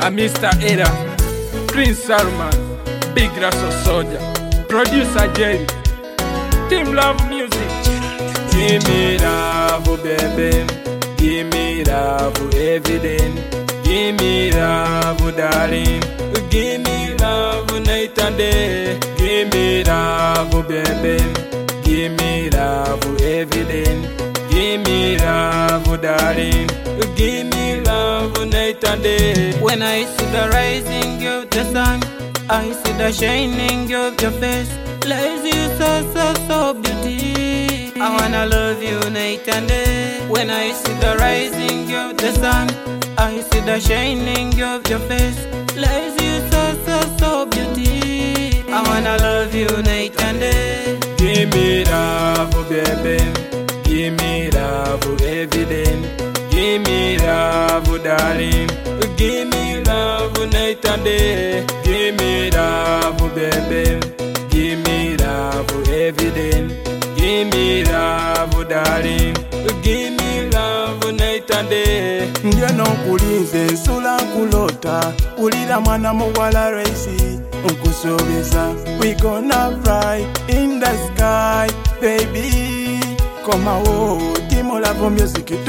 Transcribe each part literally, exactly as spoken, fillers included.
a Mister Era, Prince Salman, Big Russell Soldier, Producer Jerry, Team Love Music. Give me love, baby. Give me love every day. Give me love, darling. Give me love night and day. Give me love, baby. Give me love every day. Give me love, darling. Give me love night and day. When I see the rising of the sun, I see the shining of your face. Lies you so, so, so beauty. I wanna love you night and day. When I see the rising of the sun, I see the shining of your face. Lies you so, so, so beauty. I wanna love you night and day. Give me love, baby. Give me love every day. Give me love, darling. Give me love night and day. Give me love, baby. Give me love every day. Give me love, darling. Give me love night and day. Njeno kulinze nsula nkulota, ulira mwana muwala raisi nkusobeza. We gonna fly in the sky, baby. Koma wo, Team Love Music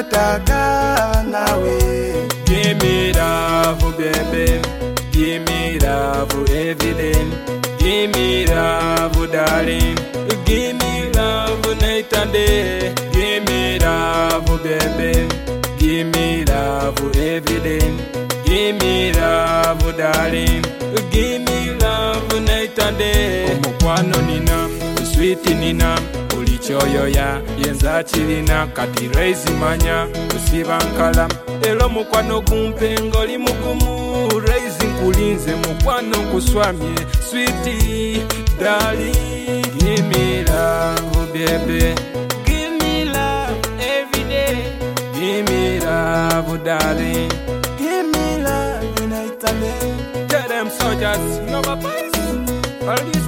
tukwetaka nawe. Give me love, baby. Give me love every day. Give me love, darling. Give me love night and day. Give me love, baby. Give me love every day. Give me love, darling. Give me love night and day. Omukwano nina, sweet nina. Ulichoyoya, yenza chilina. Kati raisi manya, usiba nkala. Elo mukwano kumpe ngoli mukumu. Raisi nkulinze mukwano kuswamye. Sweetie, darling. Give me love, baby. Give me love every day. Give me love, darling. Give me love night and day. Tell them soldiers, no my boys. All these